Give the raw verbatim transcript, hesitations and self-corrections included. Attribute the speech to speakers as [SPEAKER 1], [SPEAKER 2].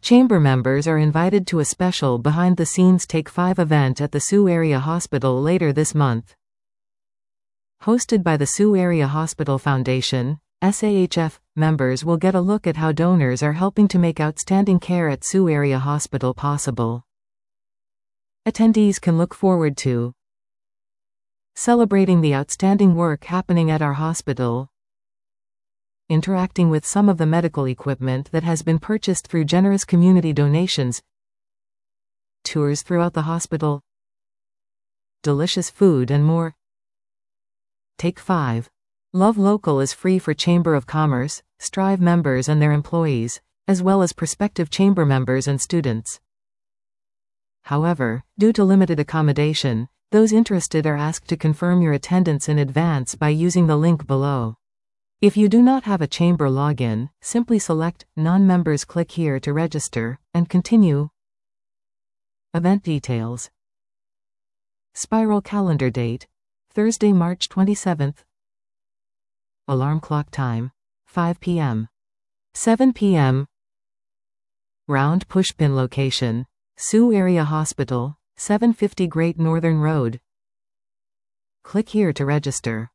[SPEAKER 1] Chamber members are invited to a special behind-the-scenes Take five event at the Sioux Area Hospital later this month. Hosted by the Sioux Area Hospital Foundation, S A H F members will get a look at how donors are helping to make outstanding care at Sioux Area Hospital possible. Attendees can look forward to celebrating the outstanding work happening at our hospital, interacting with some of the medical equipment that has been purchased through generous community donations, tours throughout the hospital, delicious food and more. Take five. Love Local is free for Chamber of Commerce, Strive members and their employees, as well as prospective chamber members and students. However, due to limited accommodation, those interested are asked to confirm your attendance in advance by using the link below. If you do not have a chamber login, simply select Non-members, click here to register, and continue. Event details. Spiral calendar date: Thursday, March twenty-seventh. Alarm clock time: five p m seven p m Round pushpin location: Sioux Area Hospital, seven fifty Great Northern Road. Click here to register.